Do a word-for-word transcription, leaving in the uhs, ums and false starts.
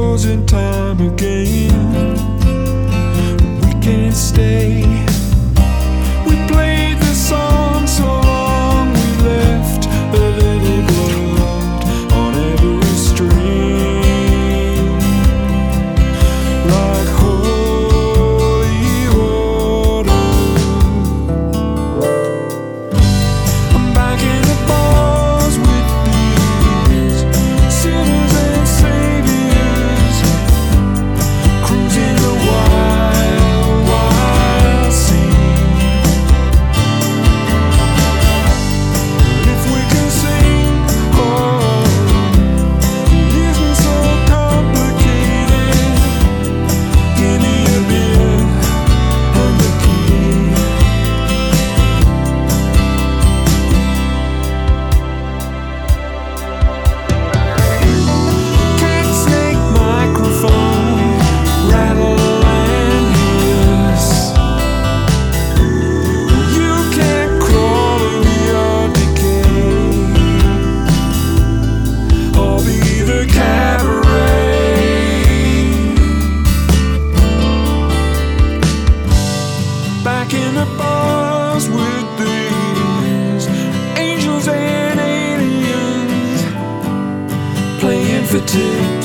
frozen time again. We can't stay. We played the song so long, we left a little blood on every string, like holy water. I'm back in the bars with these sinners and saviors, cruising the wild, wild sea. And if we can sing, oh, it isn't so complicated. Give me a beer and the key. Cat snake microphone, rattle and hiss. You can't crawl over your decay. I'll be the cabaret. Back in the bars with these angels and aliens, playing for tips.